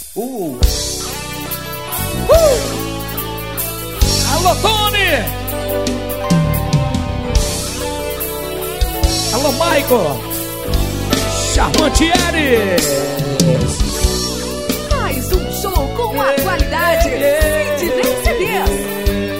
Alô, Tony! Alô, Michael! Charmante Eres! Mais um show com a qualidade Sidney CDs.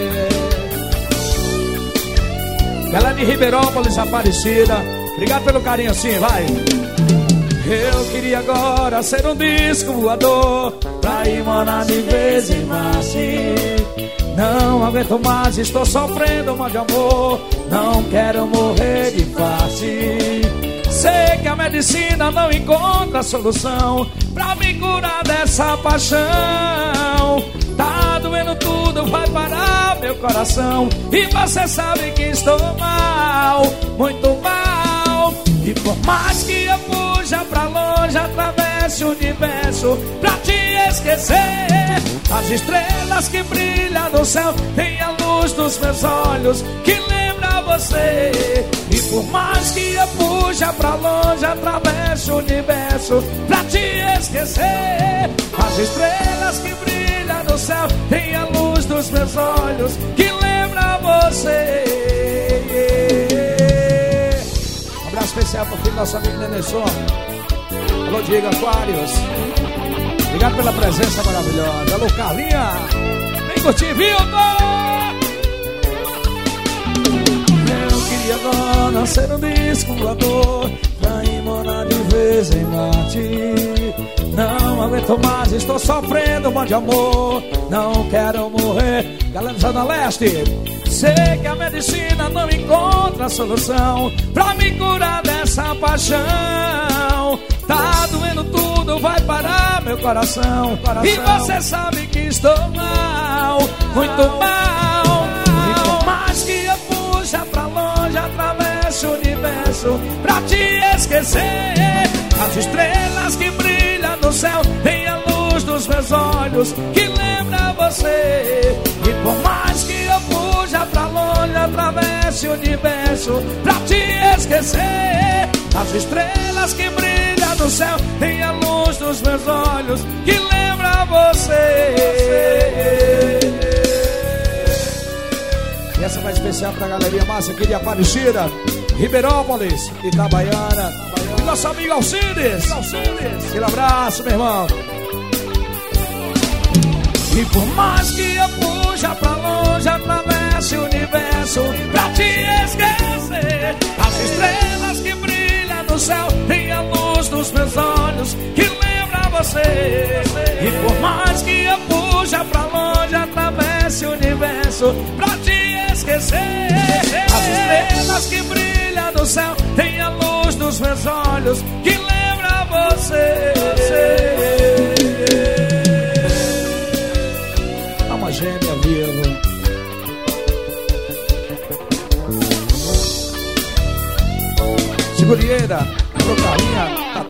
Galera de Ribeirópolis, Aparecida, obrigado pelo carinho assim, vai! Eu queria agora ser um disco voador pra ir morar de vez em Marte. Não aguento mais, estou sofrendo mal de amor. Não quero morrer de face. Sei que a medicina não encontra solução pra me curar dessa paixão. Tá doendo tudo, vai parar meu coração. E você sabe que estou mal, muito mal. E por mais que eu fuja pra longe, atravesse o universo pra te esquecer, as estrelas que brilham no céu têm a luz dos meus olhos que lembra você. E por mais que eu fuja pra longe, atravesse o universo pra te esquecer, as estrelas que brilham no céu têm a luz dos meus olhos que lembra você. Um abraço especial pro filho do nosso amigo Nenenson. Alô, Diego Aquários. Obrigado pela presença maravilhosa. Alô, Carlinha. Vem curtir, viu? Eu queria agora ser um disco voador pra ir morar de vez em Marte. Não aguento mais, estou sofrendo mal de amor. Não quero morrer. Galera da Zona Leste, sei que a medicina não encontra solução pra me curar dessa paixão. Tá doendo tudo, vai parar meu coração. E você sabe que estou mal, muito mal. E por mais que eu fuja pra longe, atravesse o universo pra te esquecer, as estrelas que brilham no céu têm a luz dos meus olhos que lembra você. E por mais que eu fuja pra longe, atravesse o universo pra te esquecer, as estrelas que brilham no céu têm a luz dos meus olhos que lembra você. E essa vai especial pra galeria massa aqui de Aparecida, Ribeirópolis, Itabaiana, e nosso amigo Alcides. Aquele abraço, meu irmão. E por mais que eu fuja pra longe, atravesse o universo pra te esquecer, as estrelas que brilham no céu têm a luz dos meus olhos que lembra você. E por mais que eu fuja pra longe, atravesse o universo pra te esquecer, as estrelas que brilham no céu têm a luz dos meus olhos que lembra você. Alma gêmea viva. Segurieira, Carlinha.